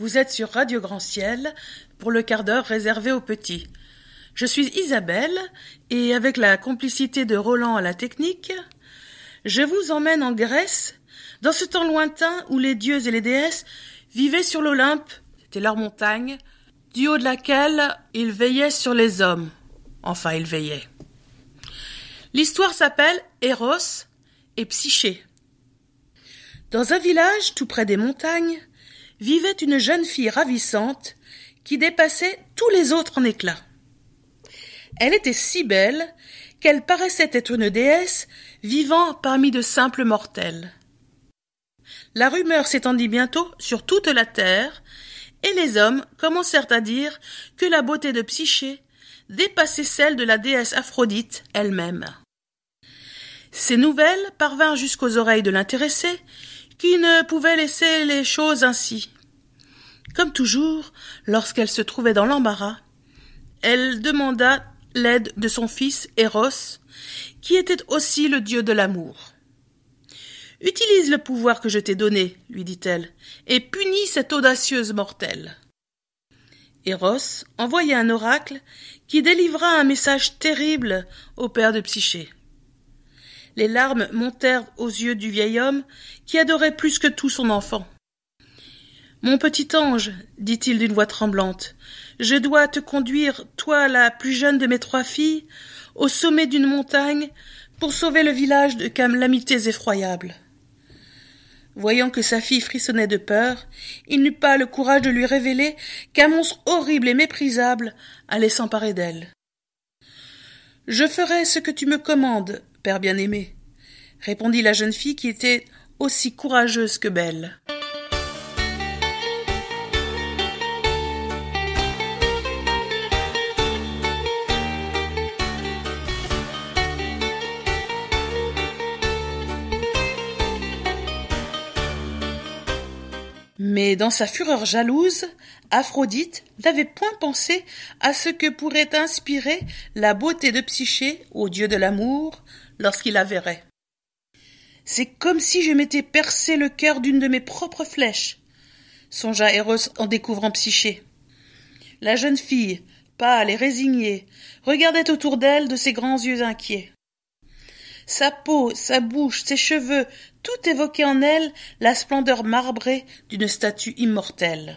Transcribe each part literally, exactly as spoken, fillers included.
Vous êtes sur Radio Grand Ciel pour le quart d'heure réservé aux petits. Je suis Isabelle et avec la complicité de Roland à la technique, je vous emmène en Grèce, dans ce temps lointain où les dieux et les déesses vivaient sur l'Olympe, c'était leur montagne, du haut de laquelle ils veillaient sur les hommes. Enfin, ils veillaient. L'histoire s'appelle Eros et Psyché. Dans un village tout près des montagnes, vivait une jeune fille ravissante qui dépassait tous les autres en éclat. Elle était si belle qu'elle paraissait être une déesse vivant parmi de simples mortels. La rumeur s'étendit bientôt sur toute la terre et les hommes commencèrent à dire que la beauté de Psyché dépassait celle de la déesse Aphrodite elle-même. Ces nouvelles parvinrent jusqu'aux oreilles de l'intéressé qui ne pouvait laisser les choses ainsi. Comme toujours, lorsqu'elle se trouvait dans l'embarras, elle demanda l'aide de son fils Eros, qui était aussi le dieu de l'amour. « Utilise le pouvoir que je t'ai donné, lui dit-elle, et punis cette audacieuse mortelle. » Eros envoya un oracle qui délivra un message terrible au père de Psyché. Les larmes montèrent aux yeux du vieil homme qui adorait plus que tout son enfant. « Mon petit ange, dit-il d'une voix tremblante, je dois te conduire, toi la plus jeune de mes trois filles, au sommet d'une montagne pour sauver le village de calamités effroyables. » Voyant que sa fille frissonnait de peur, il n'eut pas le courage de lui révéler qu'un monstre horrible et méprisable allait s'emparer d'elle. « Je ferai ce que tu me commandes, père bien-aimé, répondit la jeune fille qui était aussi courageuse que belle. Mais dans sa fureur jalouse, Aphrodite n'avait point pensé à ce que pourrait inspirer la beauté de Psyché au dieu de l'amour lorsqu'il la verrait. « C'est comme si je m'étais percé le cœur d'une de mes propres flèches, » songea Eros en découvrant Psyché. La jeune fille, pâle et résignée, regardait autour d'elle de ses grands yeux inquiets. Sa peau, sa bouche, ses cheveux, tout évoquait en elle la splendeur marbrée d'une statue immortelle.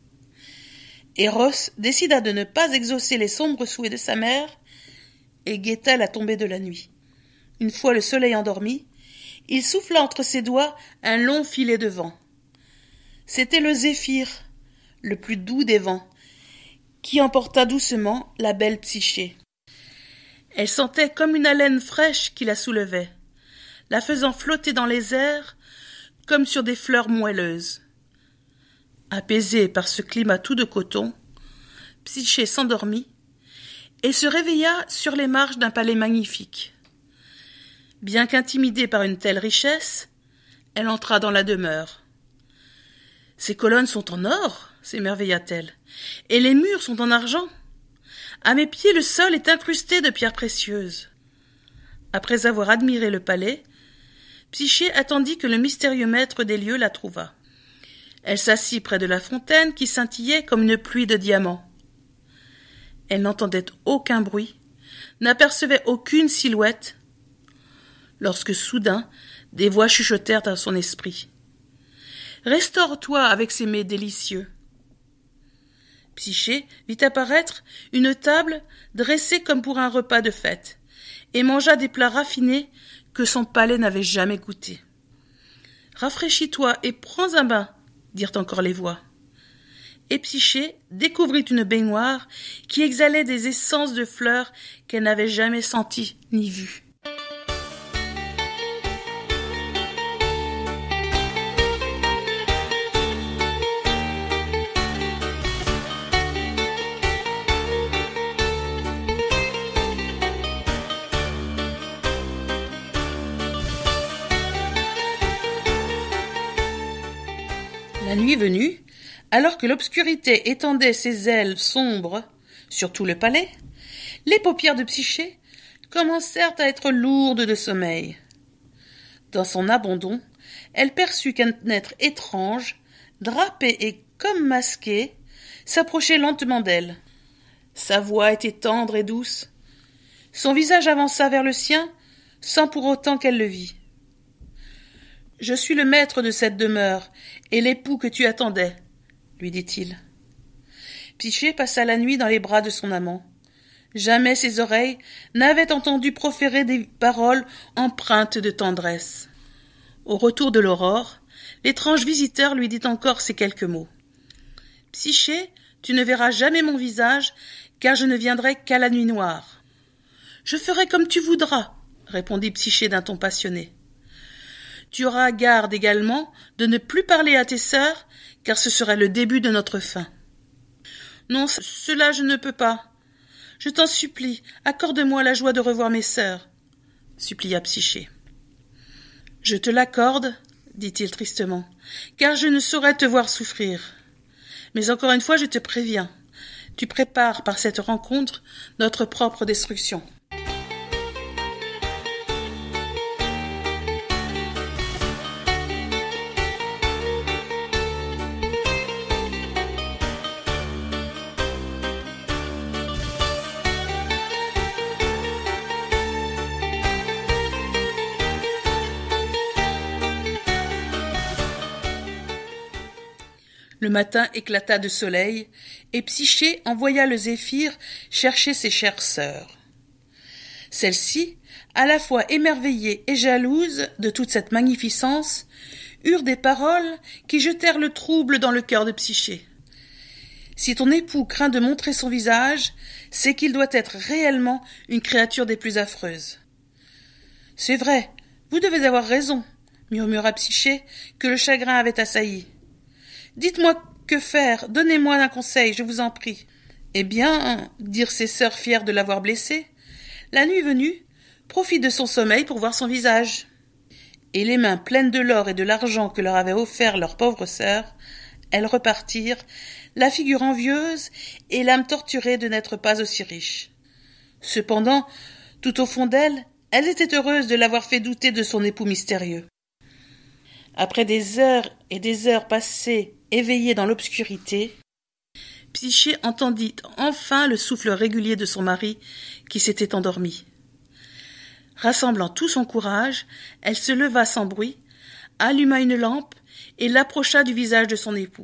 Eros décida de ne pas exaucer les sombres souhaits de sa mère et guetta la tombée de la nuit. Une fois le soleil endormi, il souffla entre ses doigts un long filet de vent. C'était le Zéphyr, le plus doux des vents, qui emporta doucement la belle Psyché. Elle sentait comme une haleine fraîche qui la soulevait, la faisant flotter dans les airs comme sur des fleurs moelleuses. Apaisée par ce climat tout de coton, Psyché s'endormit et se réveilla sur les marches d'un palais magnifique. Bien qu'intimidée par une telle richesse, elle entra dans la demeure. « Ces colonnes sont en or, » s'émerveilla-t-elle, « et les murs sont en argent. À mes pieds, le sol est incrusté de pierres précieuses. » Après avoir admiré le palais, Psyché attendit que le mystérieux maître des lieux la trouvât. Elle s'assit près de la fontaine qui scintillait comme une pluie de diamants. Elle n'entendait aucun bruit, n'apercevait aucune silhouette, lorsque soudain des voix chuchotèrent à son esprit. « Restaure-toi avec ces mets délicieux. » Psyché vit apparaître une table dressée comme pour un repas de fête, et mangea des plats raffinés que son palais n'avait jamais goûtés. « Rafraîchis-toi et prends un bain, » dirent encore les voix. Et Psyché découvrit une baignoire qui exhalait des essences de fleurs qu'elle n'avait jamais senties ni vues. La nuit venue, alors que l'obscurité étendait ses ailes sombres sur tout le palais, les paupières de Psyché commencèrent à être lourdes de sommeil. Dans son abandon, elle perçut qu'un être étrange, drapé et comme masqué, s'approchait lentement d'elle. Sa voix était tendre et douce. Son visage avança vers le sien, sans pour autant qu'elle le vît. « Je suis le maître de cette demeure, et l'époux que tu attendais, » lui dit-il. Psyché passa la nuit dans les bras de son amant. Jamais ses oreilles n'avaient entendu proférer des paroles empreintes de tendresse. Au retour de l'aurore, l'étrange visiteur lui dit encore ces quelques mots. « Psyché, tu ne verras jamais mon visage, car je ne viendrai qu'à la nuit noire. »« Je ferai comme tu voudras, » répondit Psyché d'un ton passionné. « Tu auras garde également de ne plus parler à tes sœurs, car ce serait le début de notre fin. »« Non, cela je ne peux pas. Je t'en supplie, accorde-moi la joie de revoir mes sœurs, » supplia Psyché. « Je te l'accorde, » dit-il tristement, « car je ne saurais te voir souffrir. Mais encore une fois, je te préviens, tu prépares par cette rencontre notre propre destruction. » Le matin éclata de soleil, et Psyché envoya le Zéphyr chercher ses chères sœurs. Celles-ci, à la fois émerveillées et jalouses de toute cette magnificence, eurent des paroles qui jetèrent le trouble dans le cœur de Psyché. Si ton époux craint de montrer son visage, c'est qu'il doit être réellement une créature des plus affreuses. « C'est vrai, vous devez avoir raison, » murmura Psyché, que le chagrin avait assailli. Dites-moi que faire, donnez-moi un conseil, je vous en prie. Eh bien, dirent ses sœurs fières de l'avoir blessée, la nuit venue, profite de son sommeil pour voir son visage. Et les mains pleines de l'or et de l'argent que leur avait offert leur pauvre sœur, elles repartirent, la figure envieuse et l'âme torturée de n'être pas aussi riches. Cependant, tout au fond d'elles, elles étaient heureuses de l'avoir fait douter de son époux mystérieux. Après des heures et des heures passées éveillée dans l'obscurité, Psyché entendit enfin le souffle régulier de son mari qui s'était endormi. Rassemblant tout son courage, elle se leva sans bruit, alluma une lampe et l'approcha du visage de son époux.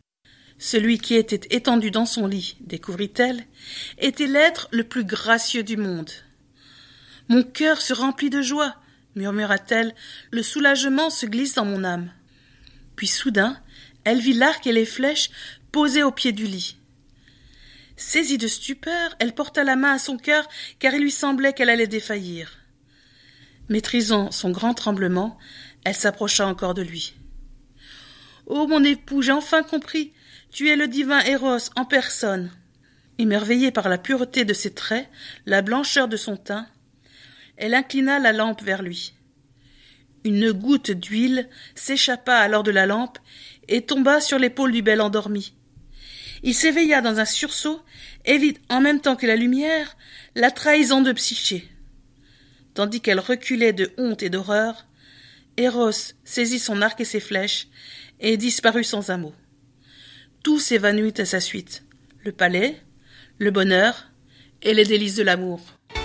Celui qui était étendu dans son lit, découvrit-elle, était l'être le plus gracieux du monde. « Mon cœur se remplit de joie, » murmura-t-elle, « le soulagement se glisse dans mon âme. » Puis soudain, elle vit l'arc et les flèches posés au pied du lit. Saisie de stupeur, elle porta la main à son cœur, car il lui semblait qu'elle allait défaillir. Maîtrisant son grand tremblement, elle s'approcha encore de lui. « Ô mon époux, j'ai enfin compris, tu es le divin Eros en personne. » Émerveillée par la pureté de ses traits, la blancheur de son teint, elle inclina la lampe vers lui. Une goutte d'huile s'échappa alors de la lampe et tomba sur l'épaule du bel endormi. Il s'éveilla dans un sursaut et vit en même temps que la lumière la trahison de Psyché. Tandis qu'elle reculait de honte et d'horreur, Eros saisit son arc et ses flèches et disparut sans un mot. Tout s'évanouit à sa suite, le palais, le bonheur et les délices de l'amour.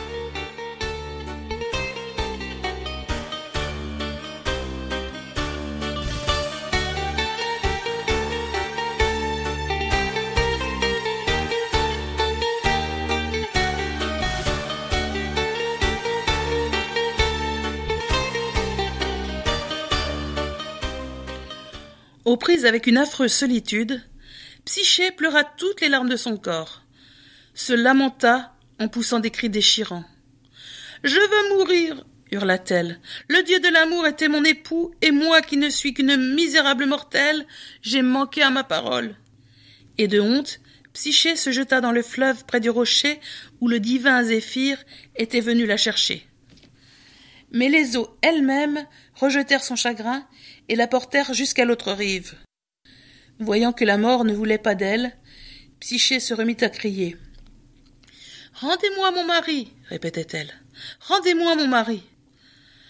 Aux prises avec une affreuse solitude, Psyché pleura toutes les larmes de son corps, se lamenta en poussant des cris déchirants. « Je veux mourir !» hurla-t-elle. « Le dieu de l'amour était mon époux, et moi qui ne suis qu'une misérable mortelle, j'ai manqué à ma parole. » Et de honte, Psyché se jeta dans le fleuve près du rocher où le divin Zéphyr était venu la chercher. Mais les eaux elles-mêmes rejetèrent son chagrin et la portèrent jusqu'à l'autre rive. Voyant que la mort ne voulait pas d'elle, Psyché se remit à crier. « Rendez-moi mon mari !» répétait-elle. « Rendez-moi mon mari !»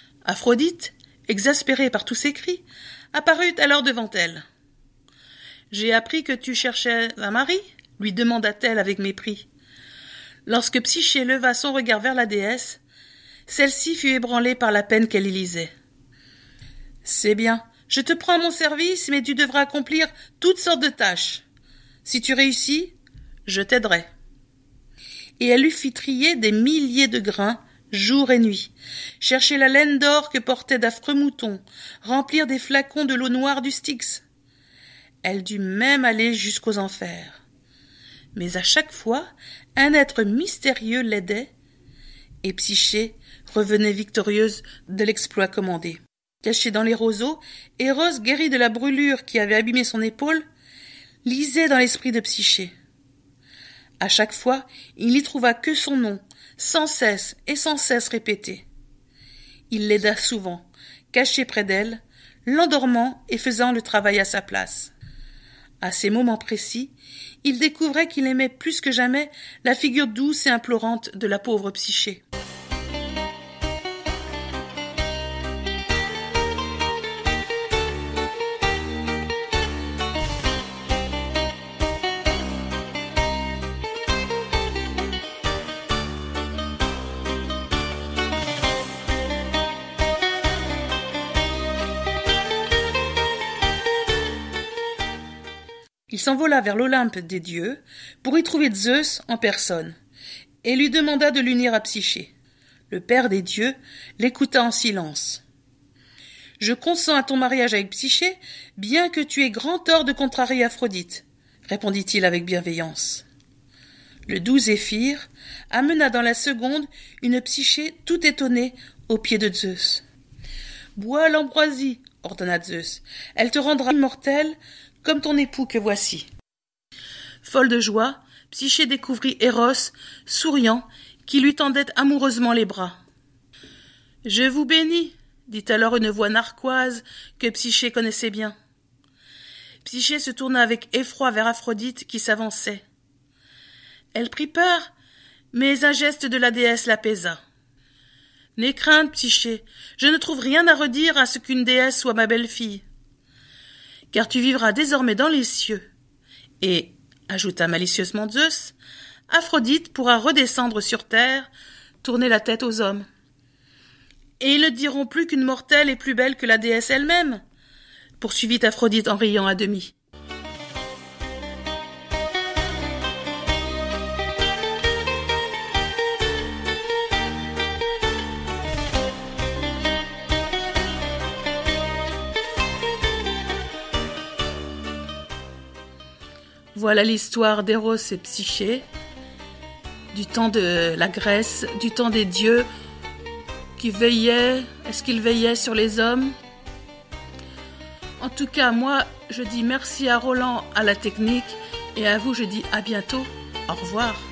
Aphrodite, exaspérée par tous ces cris, apparut alors devant elle. J'ai appris que tu cherchais un mari, lui demanda-t-elle avec mépris. Lorsque Psyché leva son regard vers la déesse, celle-ci fut ébranlée par la peine qu'elle y lisait. « C'est bien, je te prends à mon service, mais tu devras accomplir toutes sortes de tâches. Si tu réussis, je t'aiderai. » Et elle lui fit trier des milliers de grains, jour et nuit, chercher la laine d'or que portaient d'affreux moutons, remplir des flacons de l'eau noire du Styx. Elle dut même aller jusqu'aux enfers. Mais à chaque fois, un être mystérieux l'aidait, et Psyché revenait victorieuse de l'exploit commandé. Cachée dans les roseaux, Eros, guéri de la brûlure qui avait abîmé son épaule, lisait dans l'esprit de Psyché. À chaque fois, il n'y trouva que son nom, sans cesse et sans cesse répété. Il l'aida souvent, caché près d'elle, l'endormant et faisant le travail à sa place. À ces moments précis, il découvrait qu'il aimait plus que jamais la figure douce et implorante de la pauvre Psyché. Il s'envola vers l'Olympe des dieux pour y trouver Zeus en personne et lui demanda de l'unir à Psyché. Le père des dieux l'écouta en silence. « Je consens à ton mariage avec Psyché, bien que tu aies grand tort de contrarier Aphrodite, » répondit-il avec bienveillance. Le doux Zéphyr amena dans la seconde une Psyché tout étonnée aux pieds de Zeus. « Bois l'ambroisie, » ordonna Zeus. « Elle te rendra immortelle comme ton époux que voici. » Folle de joie, Psyché découvrit Eros, souriant, qui lui tendait amoureusement les bras. « Je vous bénis, » dit alors une voix narquoise que Psyché connaissait bien. Psyché se tourna avec effroi vers Aphrodite qui s'avançait. Elle prit peur, mais un geste de la déesse l'apaisa. « N'aie crainte, Psyché, je ne trouve rien à redire à ce qu'une déesse soit ma belle-fille. Car tu vivras désormais dans les cieux. » Et, ajouta malicieusement Zeus, Aphrodite pourra redescendre sur terre, tourner la tête aux hommes. Et ils ne diront plus qu'une mortelle est plus belle que la déesse elle-même, poursuivit Aphrodite en riant à demi. Voilà l'histoire d'Eros et Psyché, du temps de la Grèce, du temps des dieux qui veillaient. Est-ce qu'ils veillaient sur les hommes? En tout cas, moi, je dis merci à Roland à la technique et à vous, je dis à bientôt. Au revoir.